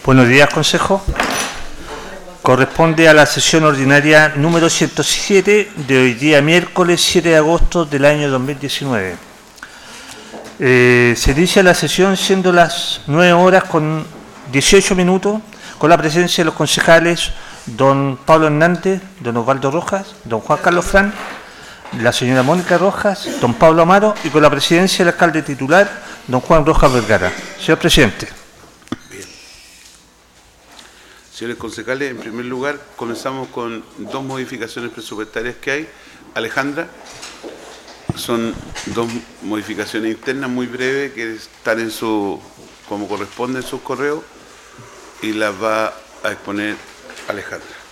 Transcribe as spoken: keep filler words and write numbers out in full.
Buenos días, Consejo. Corresponde a la sesión ordinaria número ciento siete de hoy día, miércoles siete de agosto del año dos mil diecinueve. Eh, se inicia la sesión siendo las nueve horas con dieciocho minutos, con la presencia de los concejales don Pablo Hernández, don Osvaldo Rojas, don Juan Carlos Fran, la señora Mónica Rojas, don Pablo Amaro, y con la presidencia del alcalde titular, don Juan Rojas Vergara. Señor presidente. Bien. Señores concejales, en primer lugar, comenzamos con dos modificaciones presupuestarias que hay. Alejandra, son dos modificaciones internas muy breves que están en su, como corresponde en sus correos, y las va a exponer Alejandra.